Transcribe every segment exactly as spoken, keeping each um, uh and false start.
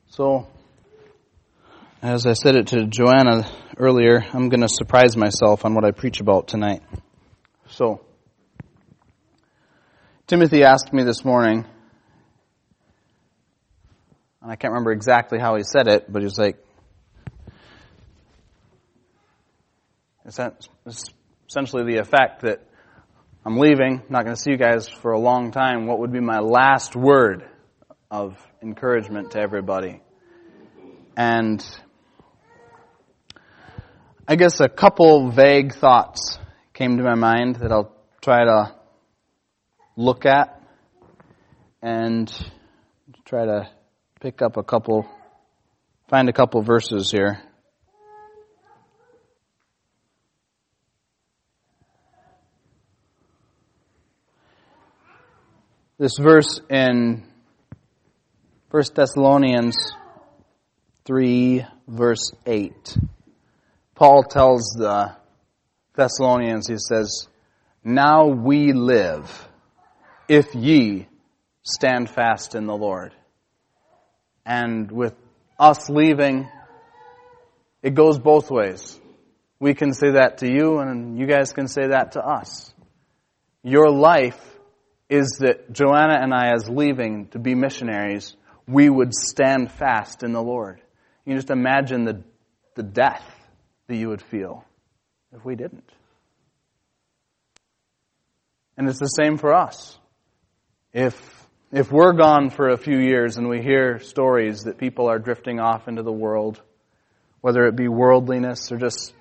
So, as I said it to Joanna earlier, I'm going to surprise myself on what I preach about tonight. So, Timothy asked me this morning, and I can't remember exactly how he said it, but he was like, it's essentially the effect that I'm leaving, not going to see you guys for a long time. What would be my last word of encouragement to everybody? And I guess a couple vague thoughts came to my mind that I'll try to look at and try to pick up a couple, find a couple verses here. This verse in First Thessalonians three, verse eight. Paul tells the Thessalonians, he says, "Now we live, if ye stand fast in the Lord." And with us leaving, it goes both ways. We can say that to you, and you guys can say that to us. Your life is that Joanna and I, as leaving to be missionaries, we would stand fast in the Lord. You can just imagine the, the death that you would feel if we didn't. And it's the same for us. If, if we're gone for a few years and we hear stories that people are drifting off into the world, whether it be worldliness or just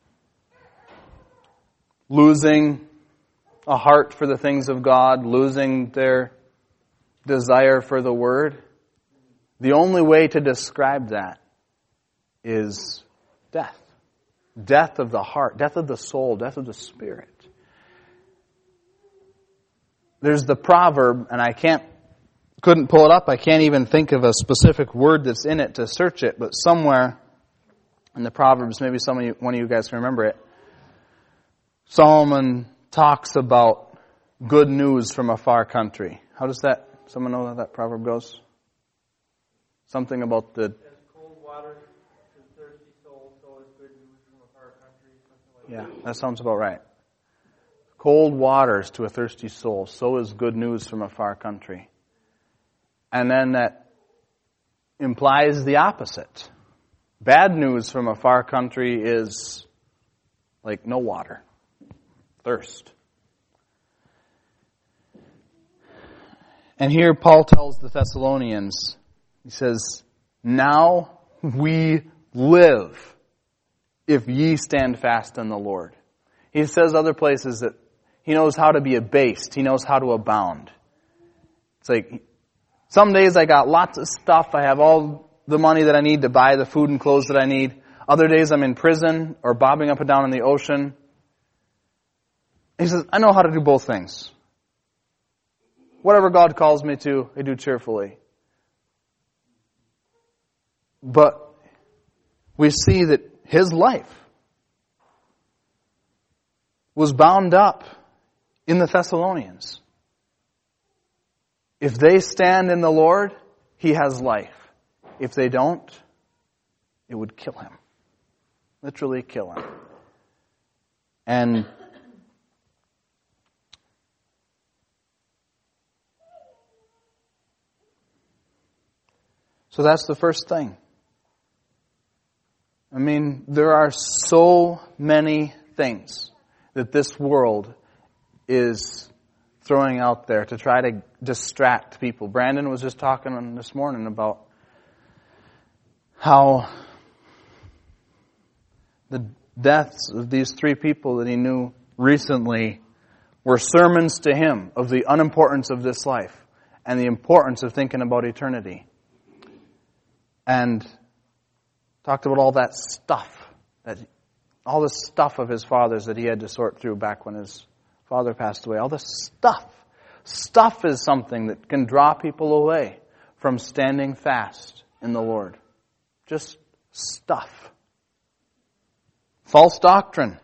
losing a heart for the things of God, losing their desire for the Word, the only way to describe that is death. Death of the heart, death of the soul, death of the spirit. There's the proverb, and I can't, couldn't pull it up. I can't even think of a specific word that's in it to search it, but somewhere in the Proverbs, maybe some of you, one of you guys can remember it, Solomon talks about good news from a far country. How does that, someone know how that proverb goes? Something about the... As cold water to the thirsty soul, so is good news from a far country. Something like Yeah, that sounds about right. Cold waters to a thirsty soul, so is good news from a far country. And then that implies the opposite. Bad news from a far country is like no water. Thirst. And here Paul tells the Thessalonians, he says, "Now we live, if ye stand fast in the Lord." He says other places that he knows how to be abased. He knows how to abound. It's like, some days I got lots of stuff. I have all the money that I need to buy the food and clothes that I need. Other days I'm in prison or bobbing up and down in the ocean. He says, I know how to do both things. Whatever God calls me to, I do cheerfully. But we see that his life was bound up in the Thessalonians. If they stand in the Lord, he has life. If they don't, it would kill him. Literally kill him. And so that's the first thing. I mean, there are so many things that this world is throwing out there to try to distract people. Brandon was just talking this morning about how the deaths of these three people that he knew recently were sermons to him of the unimportance of this life and the importance of thinking about eternity. And talked about all that stuff, that all the stuff of his father's that he had to sort through back when his father passed away. All the stuff. Stuff is something that can draw people away from standing fast in the Lord. Just stuff. False doctrine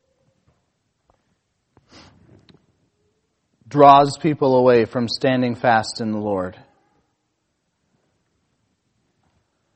draws people away from standing fast in the Lord.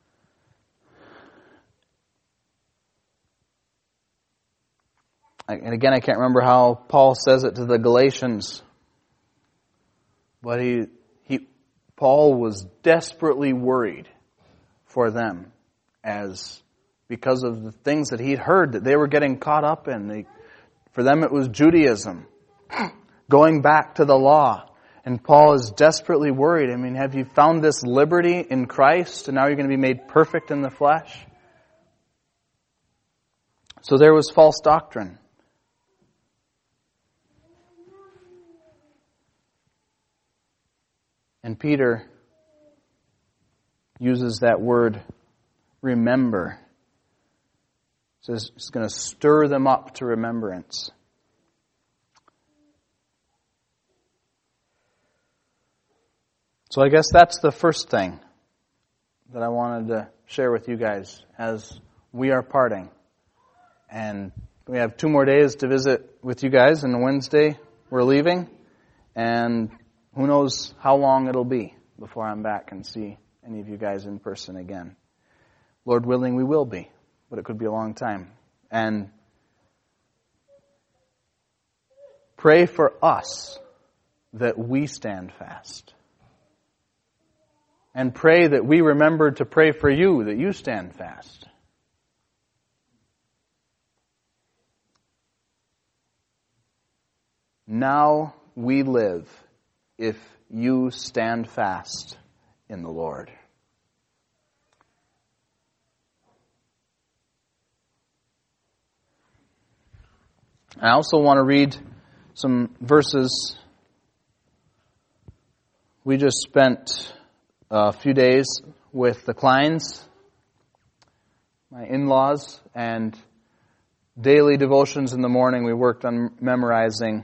and again, I can't remember how Paul says it to the Galatians, but he, he, Paul was desperately worried for them as because of the things that he'd heard that they were getting caught up in. They, for them it was Judaism, going back to the law. And Paul is desperately worried. I mean, have you found this liberty in Christ and now you're going to be made perfect in the flesh? So there was false doctrine. And Peter uses that word, remember. He says he's going to stir them up to remembrance. So I guess that's the first thing that I wanted to share with you guys as we are parting. And we have two more days to visit with you guys, and Wednesday we're leaving. And who knows how long it'll be before I'm back and see any of you guys in person again. Lord willing, we will be, but it could be a long time. And pray for us that we stand fast. And pray that we remember to pray for you, that you stand fast. Now we live if you stand fast in the Lord. I also want to read some verses. We just spent a few days with the Kleins, my in-laws, and daily devotions in the morning. We worked on memorizing.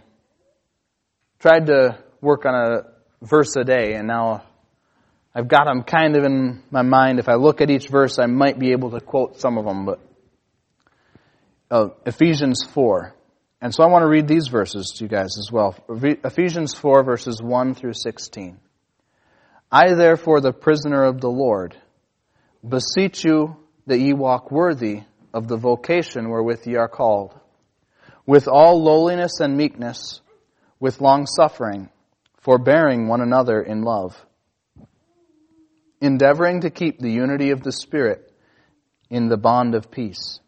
Tried to work on a verse a day, and now I've got them kind of in my mind. If I look at each verse, I might be able to quote some of them. But uh, Ephesians four. And so I want to read these verses to you guys as well. Ephesians four, verses one through sixteen. I therefore, the prisoner of the Lord, beseech you that ye walk worthy of the vocation wherewith ye are called, with all lowliness and meekness, with long-suffering, forbearing one another in love, endeavoring to keep the unity of the Spirit in the bond of peace.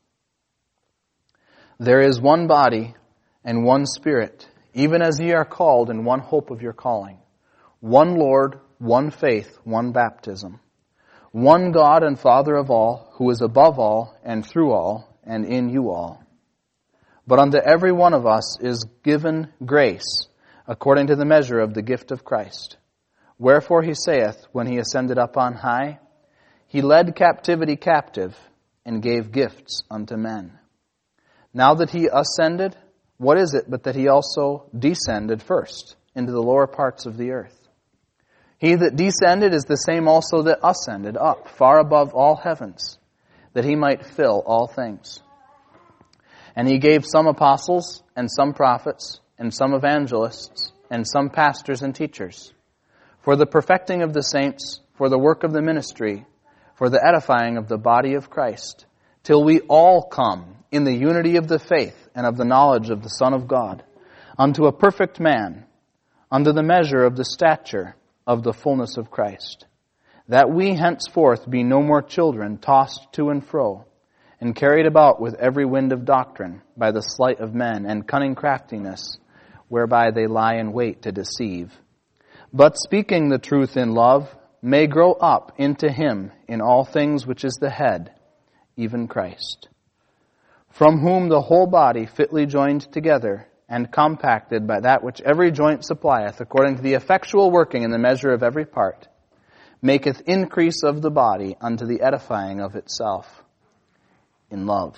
There is one body and one Spirit, even as ye are called in one hope of your calling, one Lord, one faith, one baptism, one God and Father of all, who is above all and through all and in you all. But unto every one of us is given grace according to the measure of the gift of Christ. Wherefore he saith, when he ascended up on high, he led captivity captive and gave gifts unto men. Now that he ascended, what is it but that he also descended first into the lower parts of the earth? He that descended is the same also that ascended up far above all heavens, that he might fill all things. And he gave some apostles, and some prophets, and some evangelists, and some pastors and teachers, for the perfecting of the saints, for the work of the ministry, for the edifying of the body of Christ, till we all come in the unity of the faith and of the knowledge of the Son of God, unto a perfect man, unto the measure of the stature of the fullness of Christ, that we henceforth be no more children tossed to and fro, and carried about with every wind of doctrine by the sleight of men and cunning craftiness, whereby they lie in wait to deceive. But speaking the truth in love, may grow up into him in all things which is the head, even Christ, from whom the whole body fitly joined together and compacted by that which every joint supplieth, according to the effectual working in the measure of every part, maketh increase of the body unto the edifying of itself in love.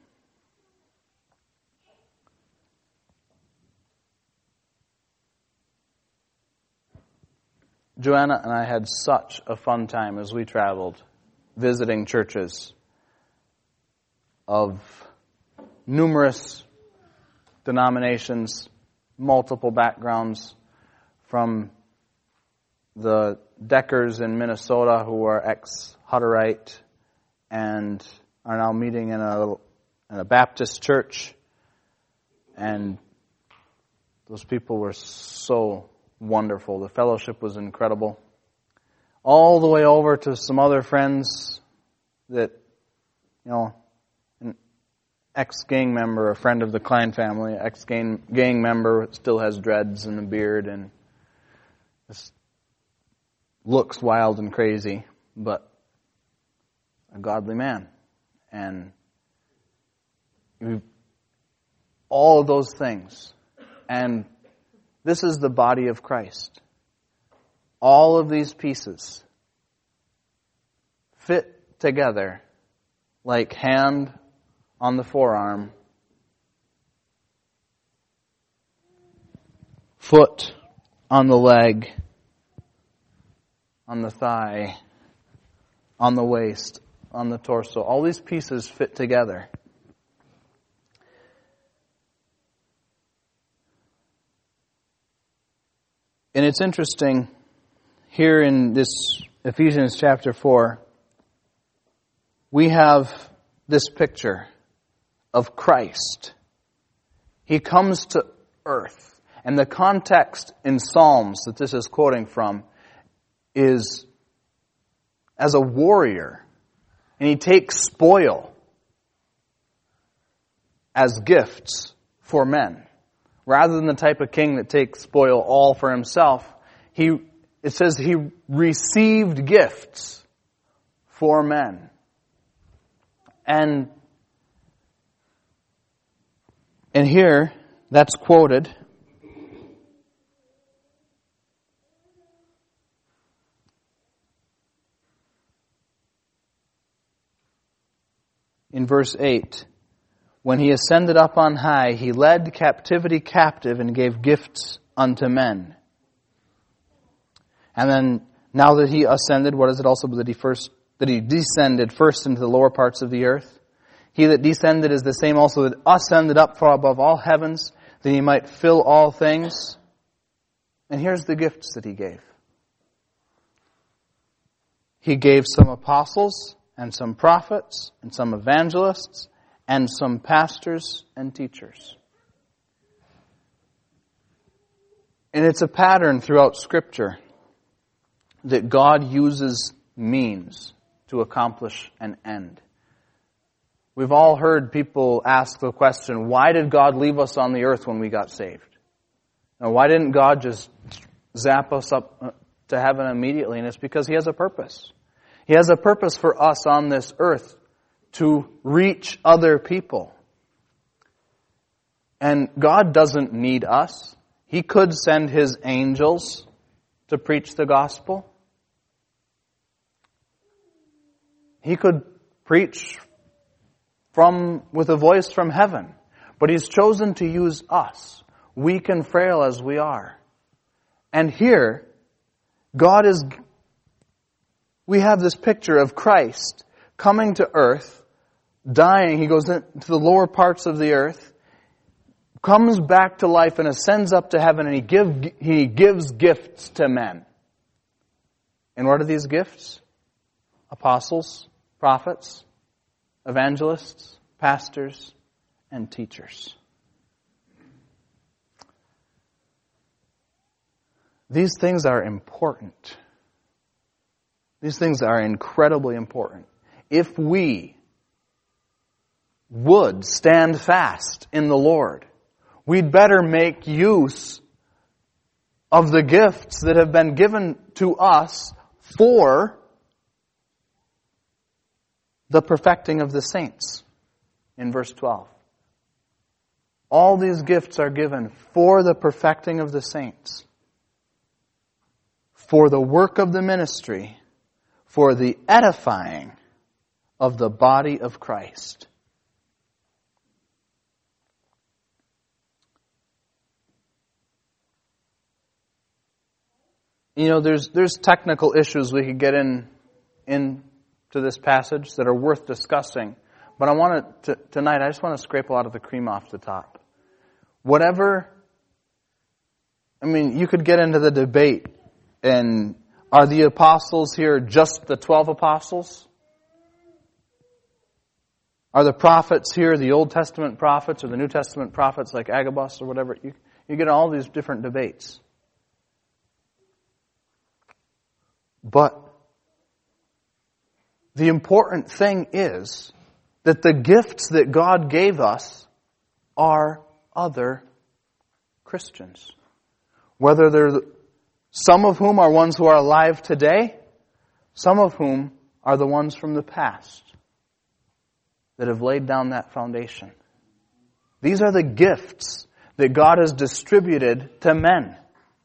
Joanna and I had such a fun time as we traveled, visiting churches of numerous denominations, multiple backgrounds, from the Deckers in Minnesota who are ex-Hutterite and are now meeting in a, in a Baptist church, And those people were so wonderful. The fellowship was incredible. All the way over to some other friends that, you know, an ex-gang member, a friend of the Klein family, ex-gang gang member, still has dreads and a beard and just looks wild and crazy, but a godly man. And all of those things. And this is the body of Christ. All of these pieces fit together like hand on the forearm, foot on the leg, on the thigh, on the waist, on the torso. All these pieces fit together. And it's interesting, here in this Ephesians chapter four, we have this picture of Christ. He comes to earth. And the context in Psalms that this is quoting from is as a warrior. And he takes spoil as gifts for men. Rather than the type of king that takes spoil all for himself, he it says he received gifts for men. And and here that's quoted in verse eight. When he ascended up on high, he led captivity captive and gave gifts unto men. And then, now that he ascended, what is it also that he first, that he descended first into the lower parts of the earth? He that descended is the same also that ascended up far above all heavens, that he might fill all things. And here's the gifts that he gave. He gave some apostles, and some prophets, and some evangelists, and some pastors and teachers. And it's a pattern throughout Scripture that God uses means to accomplish an end. We've all heard people ask the question, why did God leave us on the earth when we got saved? Now, why didn't God just zap us up to heaven immediately? And it's because He has a purpose. He has a purpose for us on this earth to reach other people. And God doesn't need us. He could send His angels to preach the gospel. He could preach from with a voice from heaven. But He's chosen to use us, weak and frail as we are. And here, God is, we have this picture of Christ coming to earth, dying. He goes into the lower parts of the earth, comes back to life and ascends up to heaven, and he give he gives gifts to men. And what are these gifts? Apostles, prophets, evangelists, pastors, and teachers. These things are important. These things are incredibly important. If we would stand fast in the Lord, we'd better make use of the gifts that have been given to us for the perfecting of the saints in verse twelve. All these gifts are given for the perfecting of the saints, for the work of the ministry, for the edifying of the body of Christ. You know, there's there's technical issues we could get in into this passage that are worth discussing. But I want to, tonight, I just want to scrape a lot of the cream off the top. Whatever, I mean, you could get into the debate, and are the apostles here just the twelve apostles? Are the prophets here the Old Testament prophets or the New Testament prophets like Agabus or whatever? You, you get all these different debates. But the important thing is that the gifts that God gave us are other Christians. Whether they're the, some of whom are ones who are alive today, some of whom are the ones from the past that have laid down that foundation. These are the gifts that God has distributed to men.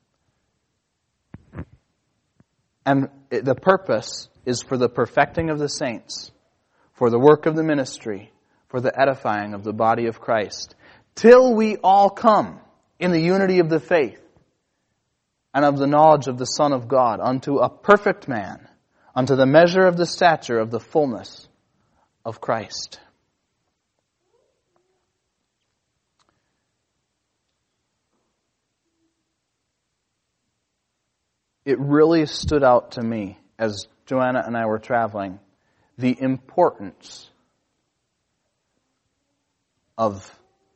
And the purpose is for the perfecting of the saints, for the work of the ministry, for the edifying of the body of Christ, till we all come in the unity of the faith and of the knowledge of the Son of God, unto a perfect man, unto the measure of the stature of the fullness of Christ. It really stood out to me as Joanna and I were traveling, the importance of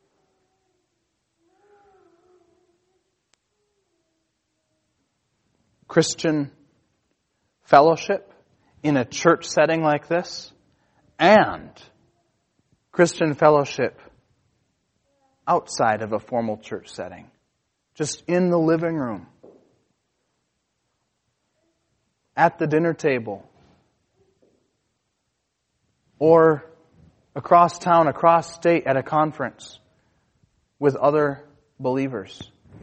Christian fellowship in a church setting like this, and Christian fellowship outside of a formal church setting, just in the living room, at the dinner table, or across town, across state at a conference with other believers.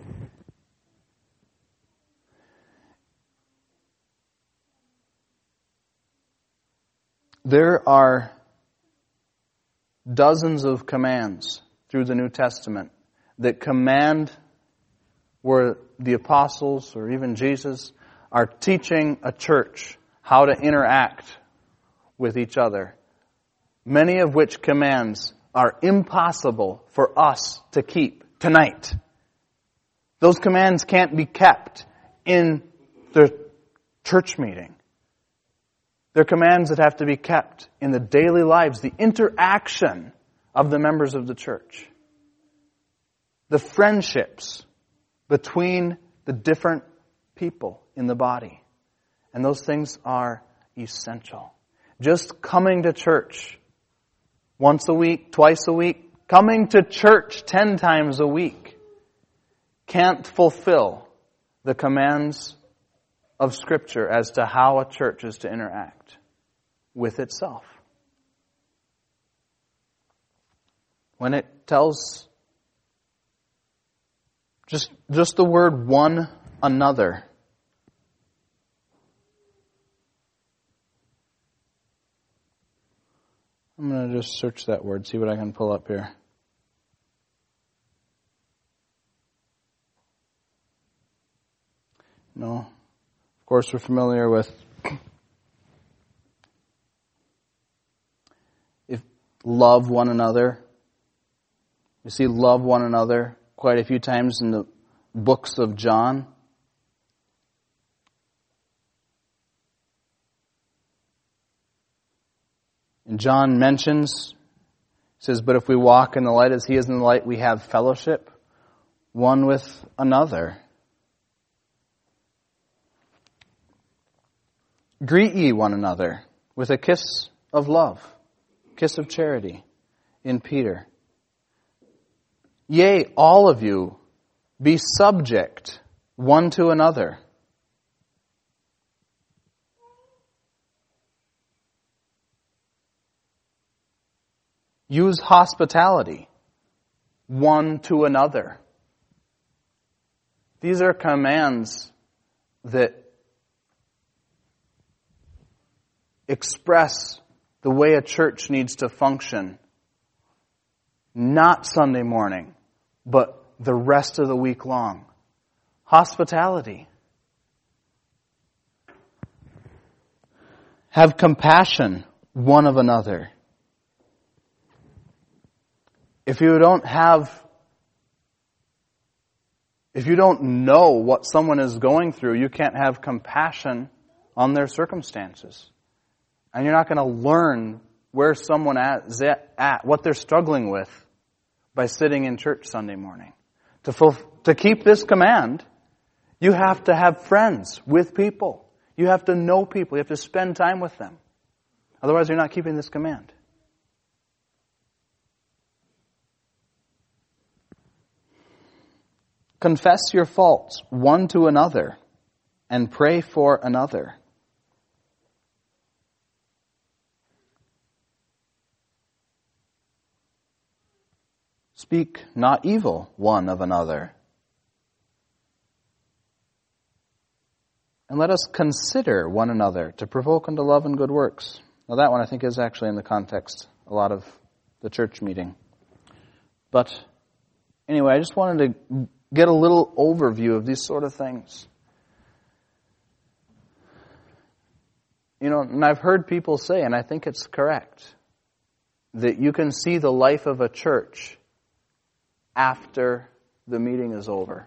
There are dozens of commands through the New Testament that command where the apostles or even Jesus are teaching a church how to interact with each other. Many of which commands are impossible for us to keep tonight. Those commands can't be kept in the church meeting. They're commands that have to be kept in the daily lives, the interaction of the members of the church. The friendships between the different people in the body. And those things are essential. Just coming to church once a week, twice a week, coming to church ten times a week can't fulfill the commands of Scripture as to how a church is to interact with itself. When it tells just, just the word one another, I'm going to just search that word, see what I can pull up here. No. Of course, we're familiar with if love one another. We see love one another quite a few times in the books of John. And John mentions, says, but if we walk in the light as he is in the light, we have fellowship one with another. Greet ye one another with a kiss of love, kiss of charity in Peter. Yea, all of you, be subject one to another. Use hospitality one to another. These are commands that express the way a church needs to function. Not Sunday morning, but the rest of the week long. Hospitality. Have compassion one of another. If you don't have, if you don't know what someone is going through, you can't have compassion on their circumstances. And you're not going to learn where someone is at, what they're struggling with by sitting in church Sunday morning. To, fulfill, to keep this command, you have to have friends with people. You have to know people. You have to spend time with them. Otherwise, you're not keeping this command. Confess your faults one to another and pray for another. Speak not evil one of another. And let us consider one another to provoke unto love and good works. Now that one I think is actually in the context, a lot of the church meeting. But anyway, I just wanted to get a little overview of these sort of things. You know, and I've heard people say, and I think it's correct, that you can see the life of a church after the meeting is over.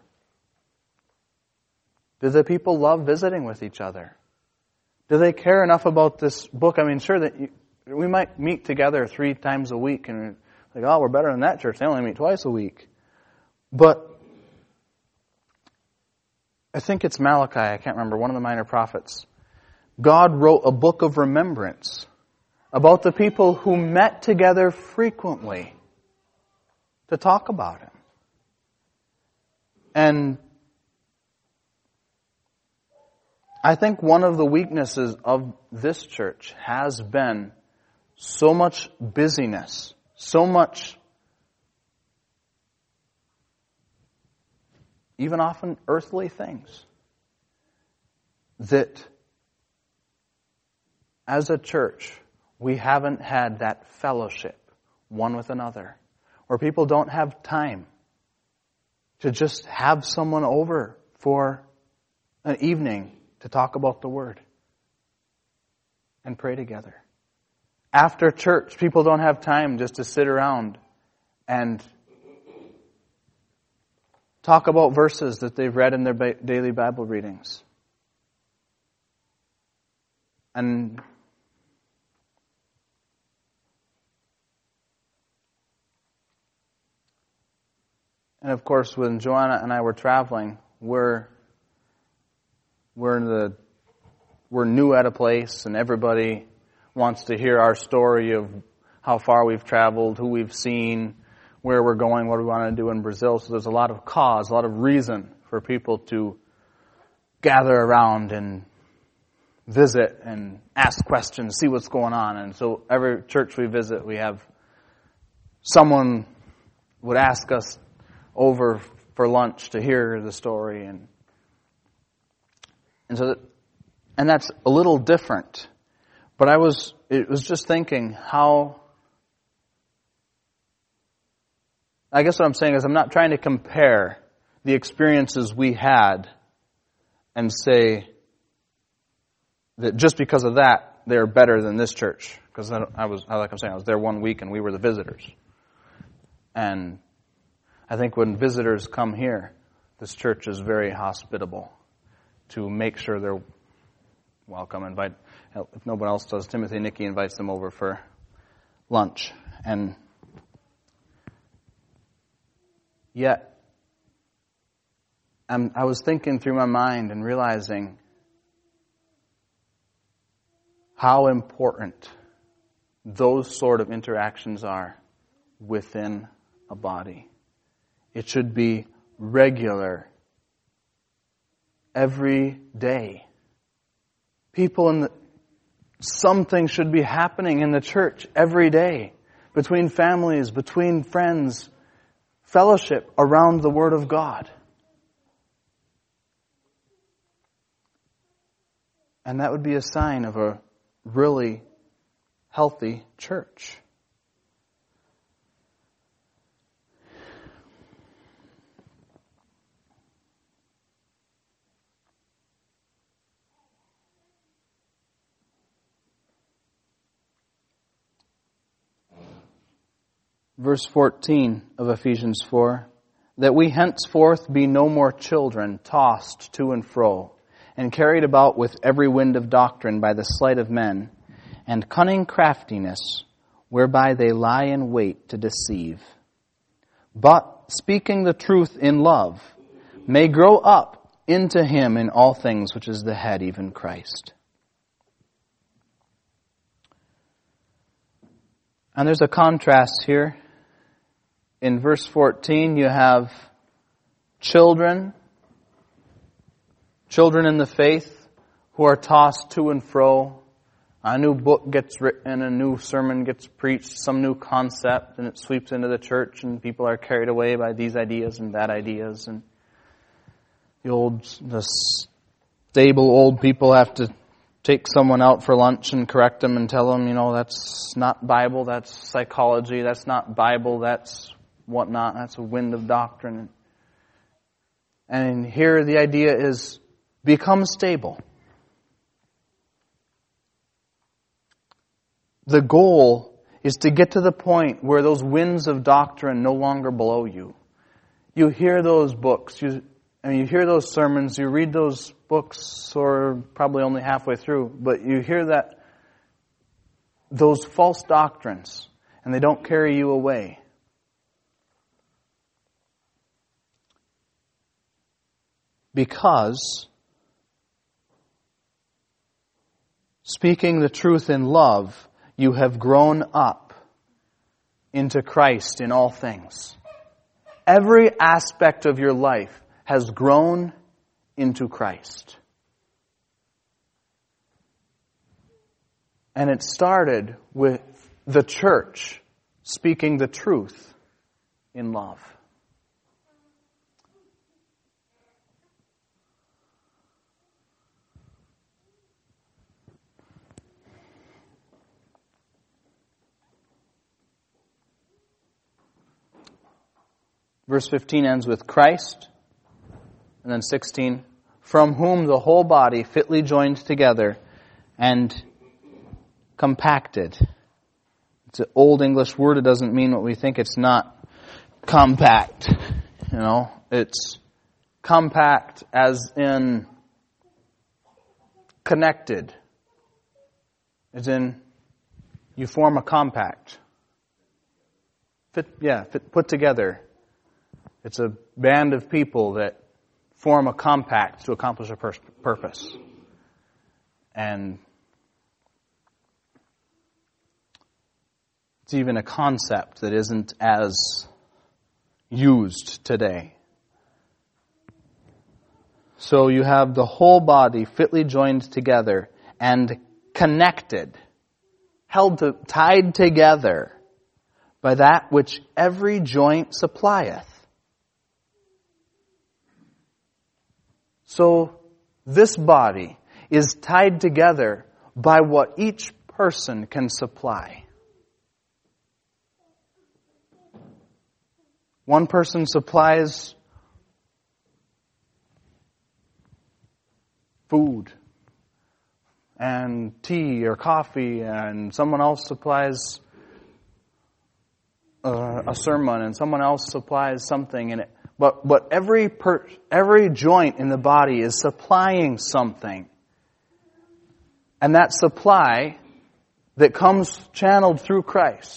Do the people love visiting with each other? Do they care enough about this book? I mean, sure, that you, we might meet together three times a week and like, oh, we're better than that church. They only meet twice a week. But I think it's Malachi, I can't remember, one of the minor prophets. God wrote a book of remembrance about the people who met together frequently to talk about Him. And I think one of the weaknesses of this church has been so much busyness, so much, even often earthly things, that as a church, we haven't had that fellowship one with another, where people don't have time to just have someone over for an evening to talk about the Word and pray together. After church, people don't have time just to sit around and talk about verses that they've read in their daily Bible readings. And And of course, when Joanna and I were traveling, we're we're in the we're new at a place, and everybody wants to hear our story of how far we've traveled, who we've seen, where we're going, what we want to do in Brazil. So there's a lot of cause, a lot of reason for people to gather around and visit and ask questions, see what's going on. And so every church we visit, we have someone would ask us over for lunch to hear the story, and and so that, and that's a little different. But I was it was just thinking how. I guess what I'm saying is I'm not trying to compare the experiences we had and say that just because of that they're better than this church, because I, I was like I'm saying I was there one week and we were the visitors. And I think when visitors come here, this church is very hospitable to make sure they're welcome. Invite, if no one else does, Timothy Nicky invites them over for lunch. And yet, I'm, I was thinking through my mind and realizing how important those sort of interactions are within a body. It should be regular, every day. People in the, something should be happening in the church every day, between families, between friends, fellowship around the Word of God. And that would be a sign of a really healthy church. Verse fourteen of Ephesians four, that we henceforth be no more children, tossed to and fro, and carried about with every wind of doctrine by the sleight of men, and cunning craftiness, whereby they lie in wait to deceive. But speaking the truth in love, may grow up into him in all things, which is the head, even Christ. And there's a contrast here. In verse fourteen, you have children, children in the faith who are tossed to and fro. A new book gets written, a new sermon gets preached, some new concept, and it sweeps into the church, and people are carried away by these ideas and that ideas. And the old, the stable old people have to take someone out for lunch and correct them and tell them, you know, that's not Bible, that's psychology, that's not Bible, that's whatnot, that's a wind of doctrine. And here the idea is, become stable. The goal is to get to the point where those winds of doctrine no longer blow you. You hear those books, you, I mean, you hear those sermons, you read those books, or probably only halfway through, but you hear that, those false doctrines, and they don't carry you away. Because speaking the truth in love, you have grown up into Christ in all things. Every aspect of your life has grown into Christ. And it started with the church speaking the truth in love. Verse fifteen ends with Christ, and then sixteen, from whom the whole body fitly joined together and compacted. It's an old English word. It doesn't mean what we think. It's not compact. You know, it's compact as in connected. As in, you form a compact. Fit, yeah, fit, put together. It's a band of people that form a compact to accomplish a pur- purpose. And it's even a concept that isn't as used today. So you have the whole body fitly joined together and connected, held to, tied together by that which every joint supplieth. So this body is tied together by what each person can supply. One person supplies food and tea or coffee, and someone else supplies a, a sermon, and someone else supplies something in it. But but every per, every joint in the body is supplying something. And that supply that comes channeled through Christ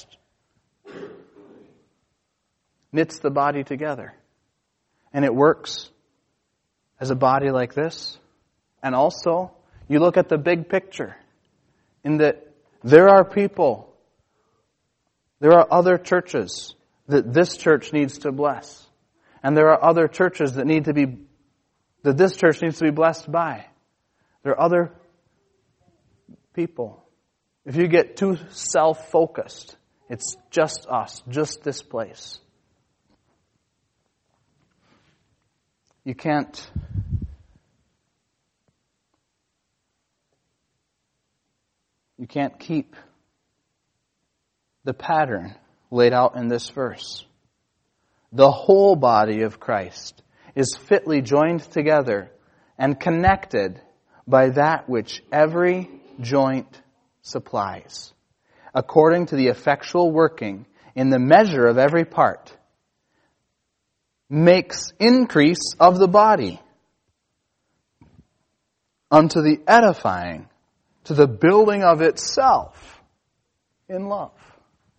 knits the body together. And it works as a body like this. And also, you look at the big picture, in that there are people, there are other churches that this church needs to bless. And there are other churches that need to be, that this church needs to be blessed by. There are other people. If you get too self-focused, it's just us, just this place. You can't, you can't keep the pattern laid out in this verse. The whole body of Christ is fitly joined together and connected by that which every joint supplies, according to the effectual working in the measure of every part, makes increase of the body unto the edifying, to the building of itself in love.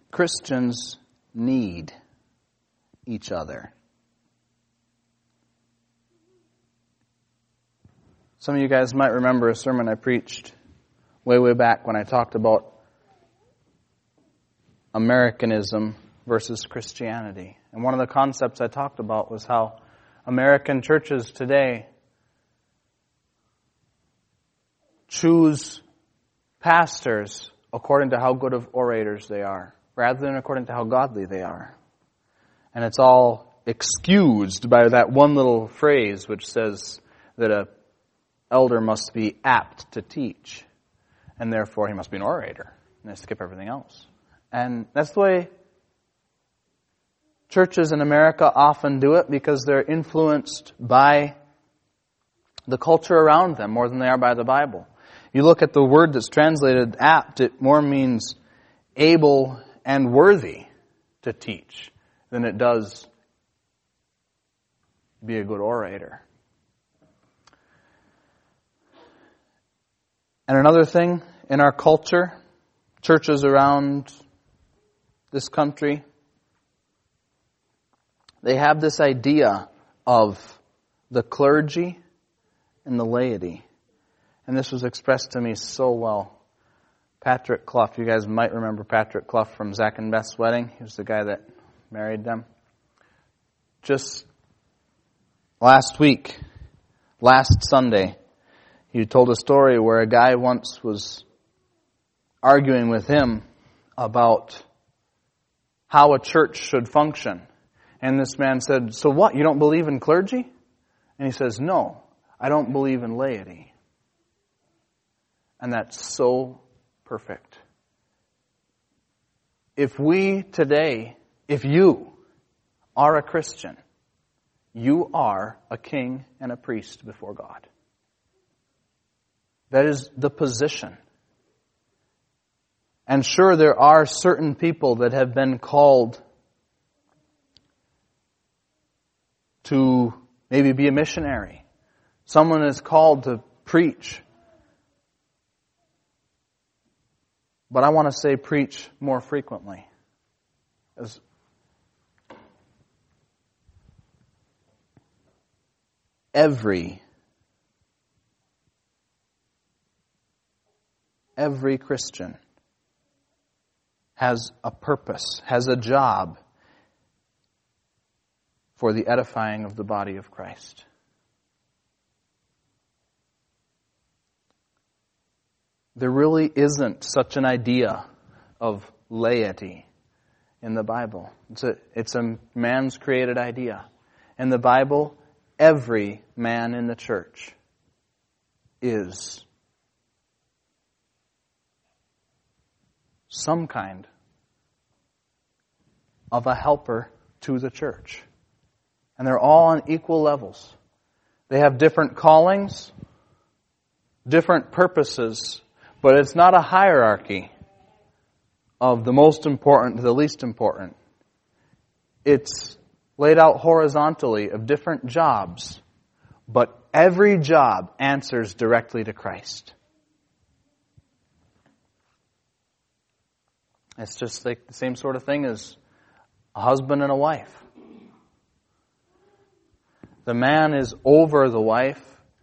Christians need each other. Some of you guys might remember a sermon I preached way, way back when I talked about Americanism versus Christianity. And one of the concepts I talked about was how American churches today choose pastors according to how good of orators they are, rather than according to how godly they are. And it's all excused by that one little phrase which says that a elder must be apt to teach, and therefore he must be an orator, and they skip everything else. And that's the way churches in America often do it, because they're influenced by the culture around them more than they are by the Bible. You look at the word that's translated apt, it more means able and worthy to teach than it does be a good orator. And another thing in our culture, churches around this country, they have this idea of the clergy and the laity. And this was expressed to me so well. Patrick Clough, you guys might remember Patrick Clough from Zach and Beth's wedding. He was the guy that married them. Just last week, last Sunday, he told a story where a guy once was arguing with him about how a church should function. And this man said, "So what, you don't believe in clergy?" And he says, "No, I don't believe in laity." And that's so perfect. If we today, if you are a Christian, you are a king and a priest before God. That is the position. And sure, there are certain people that have been called to maybe be a missionary. Someone is called to preach. But I want to say preach more frequently. As every every Christian has a purpose, has a job for the edifying of the body of Christ. There really isn't such an idea of laity in the Bible. It's a, it's a man's created idea. In the Bible, every man in the church is some kind of a helper to the church. And they're all on equal levels. They have different callings, different purposes, but it's not a hierarchy of the most important to the least important. It's laid out horizontally of different jobs, but every job answers directly to Christ. It's just like the same sort of thing as a husband and a wife. The man is over the wife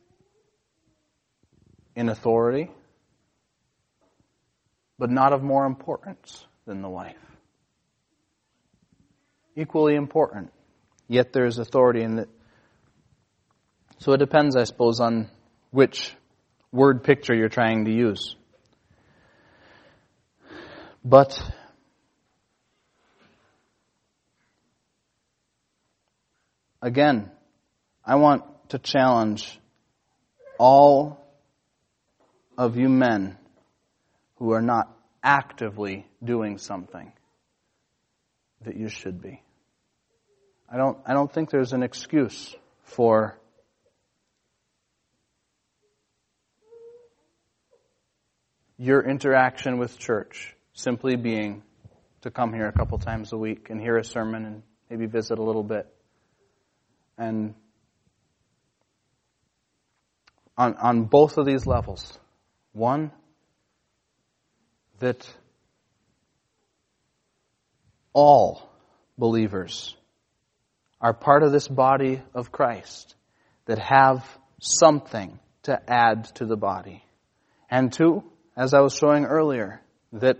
in authority, but not of more importance than the wife. Equally important, yet there is authority in it. So it depends, I suppose, on which word picture you're trying to use. But again, I want to challenge all of you men who are not actively doing something that you should be. I don't, I don't think there's an excuse for your interaction with church simply being to come here a couple times a week and hear a sermon and maybe visit a little bit. And on, on both of these levels, one, that all believers are part of this body of Christ that have something to add to the body. And two, as I was showing earlier, that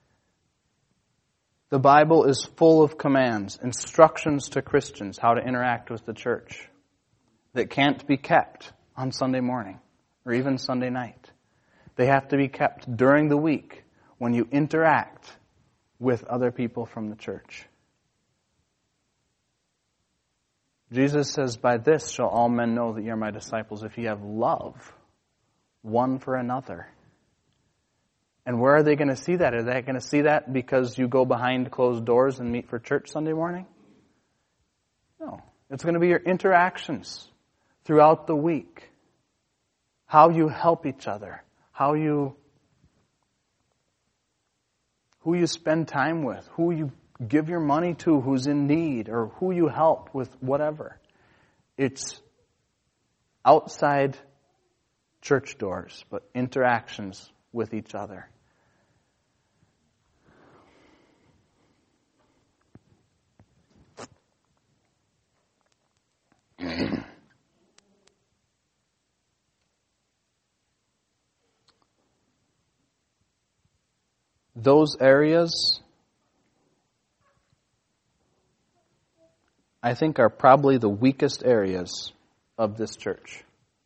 the Bible is full of commands, instructions to Christians how to interact with the church that can't be kept on Sunday morning or even Sunday night. They have to be kept during the week when you interact with other people from the church. Jesus says, "By this shall all men know that you are my disciples, if you have love one for another." And where are they going to see that? Are they going to see that because you go behind closed doors and meet for church Sunday morning? No. It's going to be your interactions throughout the week. How you help each other. How you, who you spend time with. Who you give your money to who's in need. Or who you help with whatever. It's outside church doors, but interactions with each other. Those areas, I think, are probably the weakest areas of this church.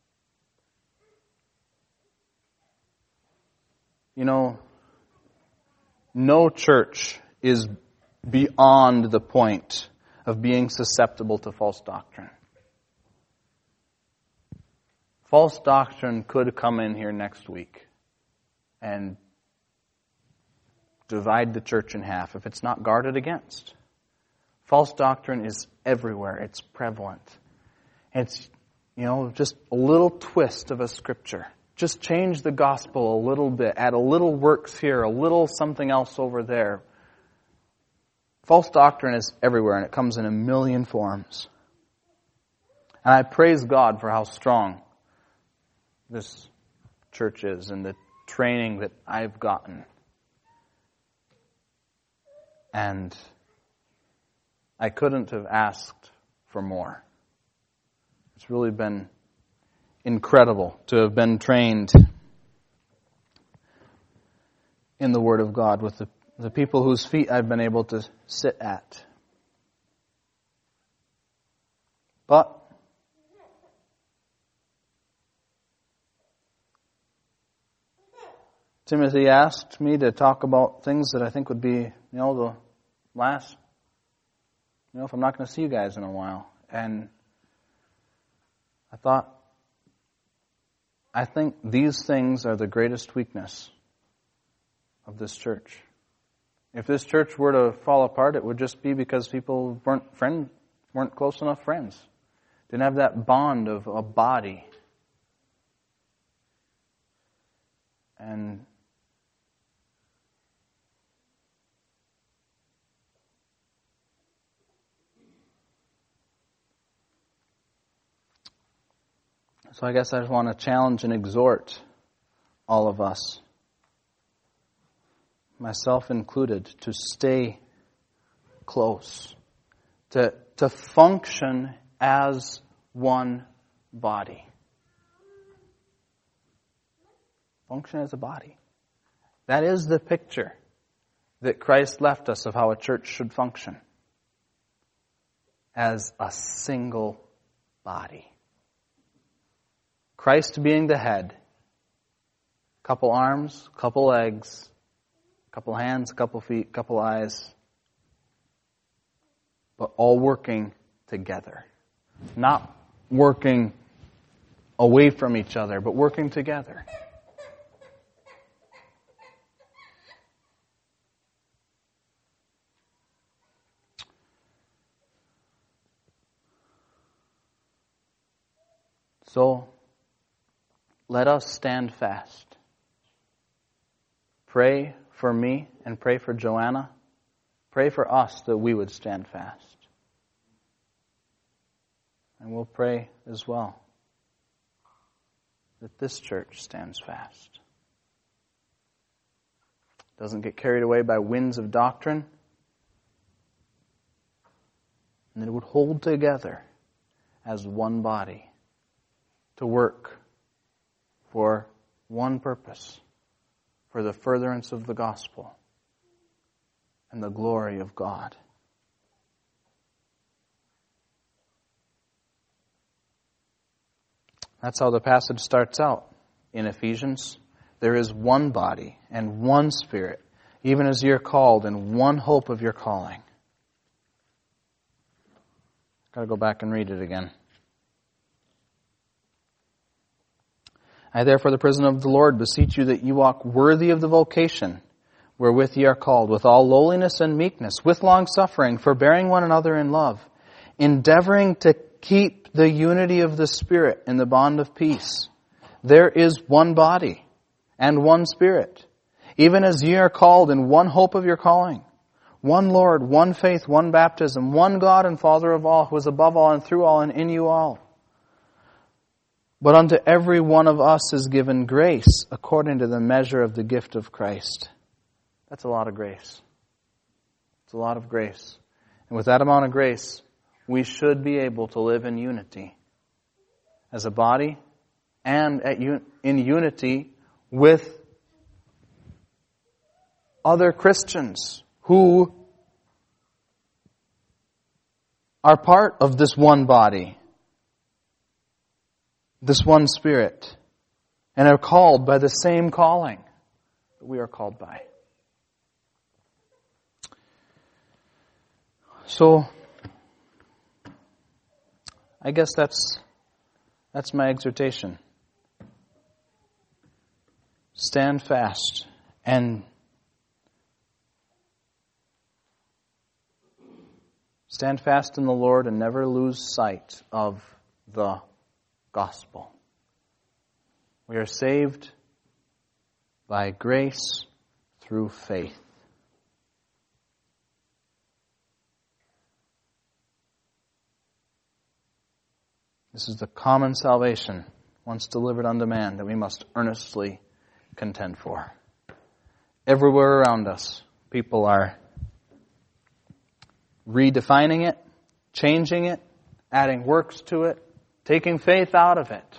You know, no church is beyond the point of being susceptible to false doctrine. False doctrine could come in here next week and divide the church in half if it's not guarded against. False doctrine is everywhere. It's prevalent. It's, you know, just a little twist of a scripture. Just change the gospel a little bit. Add a little works here, a little something else over there. False doctrine is everywhere, and it comes in a million forms. And I praise God for how strong this church is and the training that I've gotten. And I couldn't have asked for more. It's really been incredible to have been trained in the Word of God with the, the people whose feet I've been able to sit at. But Timothy asked me to talk about things that I think would be, you know, the last, you know, if I'm not going to see you guys in a while. And I thought, I think these things are the greatest weakness of this church. If this church were to fall apart, it would just be because people weren't friend, weren't close enough friends. Didn't have that bond of a body. And so I guess I just want to challenge and exhort all of us, myself included, to stay close, to, to function as one body. Function as a body. That is the picture that Christ left us of how a church should function. As a single body. Christ being the head. Couple arms, couple legs, couple hands, couple feet, couple eyes. But all working together. Not working away from each other, but working together. So, let us stand fast. Pray for me and pray for Joanna. Pray for us that we would stand fast. And we'll pray as well that this church stands fast. Doesn't get carried away by winds of doctrine, and that it would hold together as one body to work for one purpose, for the furtherance of the gospel and the glory of God. That's how the passage starts out in Ephesians. There is one body and one Spirit, even as you're called, in one hope of your calling. Got to go back and read it again. I therefore, the prisoner of the Lord, beseech you that you walk worthy of the vocation wherewith ye are called, with all lowliness and meekness, with long suffering, forbearing one another in love, endeavoring to keep the unity of the Spirit in the bond of peace. There is one body and one Spirit, even as ye are called in one hope of your calling, one Lord, one faith, one baptism, one God and Father of all, who is above all and through all and in you all. But unto every one of us is given grace according to the measure of the gift of Christ. That's a lot of grace. It's a lot of grace. And with that amount of grace, we should be able to live in unity as a body and at un- in unity with other Christians who are part of this one body, this one Spirit, and are called by the same calling that we are called by. So, I guess that's that's my exhortation. Stand fast and stand fast in the Lord and never lose sight of the gospel. We are saved by grace through faith. This is the common salvation, once delivered unto man, that we must earnestly contend for. Everywhere around us, people are redefining it, changing it, adding works to it, taking faith out of it.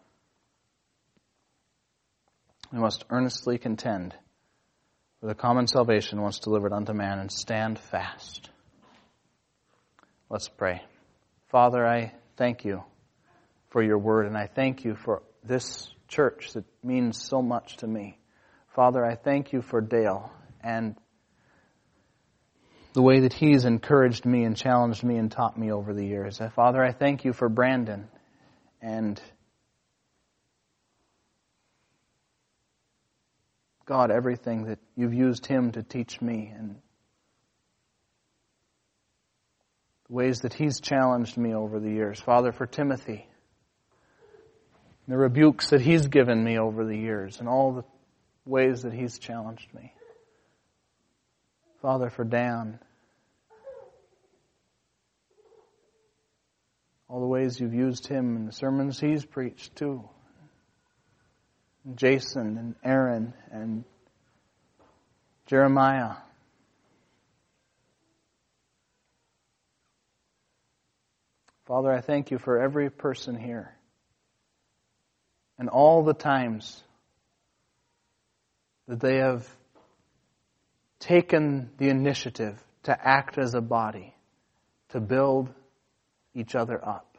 We must earnestly contend for the common salvation once delivered unto man and stand fast. Let's pray. Father, I thank you for your word, and I thank you for this church that means so much to me. Father, I thank you for Dale and the way that he's encouraged me and challenged me and taught me over the years. Father, I thank you for Brandon and God, everything that you've used him to teach me and the ways that he's challenged me over the years. Father, for Timothy, the rebukes that he's given me over the years and all the ways that he's challenged me. Father, for Dan, all the ways you've used him and the sermons he's preached too. And Jason and Aaron and Jeremiah. Father, I thank you for every person here and all the times that they have taken the initiative to act as a body, to build each other up,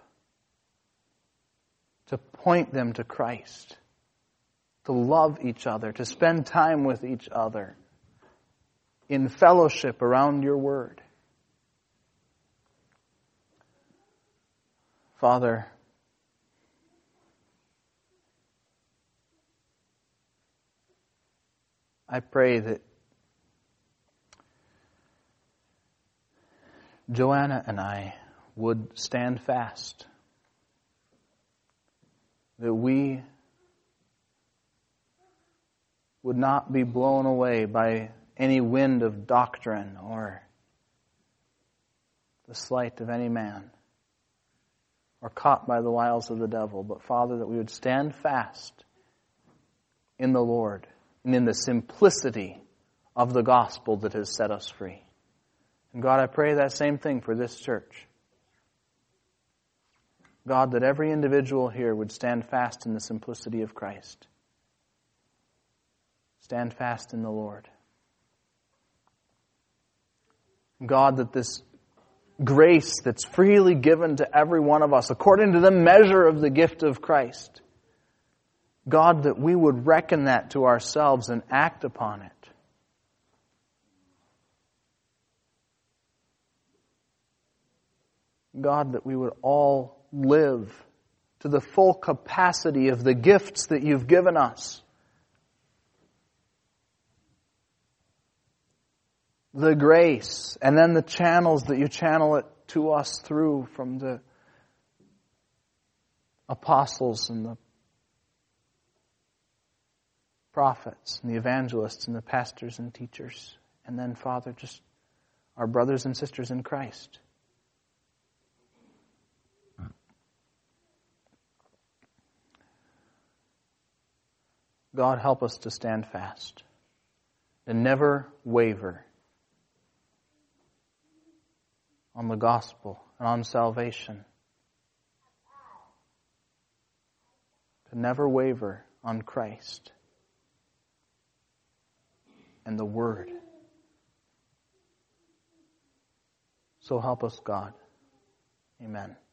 to point them to Christ, to love each other, to spend time with each other in fellowship around your word. Father, I pray that Joanna and I would stand fast, that we would not be blown away by any wind of doctrine or the sleight of any man, or caught by the wiles of the devil, but Father, that we would stand fast in the Lord and in the simplicity of the gospel that has set us free. And God, I pray that same thing for this church. God, that every individual here would stand fast in the simplicity of Christ. Stand fast in the Lord. God, that this grace that's freely given to every one of us, according to the measure of the gift of Christ, God, that we would reckon that to ourselves and act upon it. God, that we would all live to the full capacity of the gifts that you've given us. The grace, and then the channels that you channel it to us through from the apostles and the prophets and the evangelists and the pastors and teachers. And then, Father, just our brothers and sisters in Christ. God, help us to stand fast and never waver on the gospel and on salvation. To never waver on Christ and the Word. So help us, God. Amen.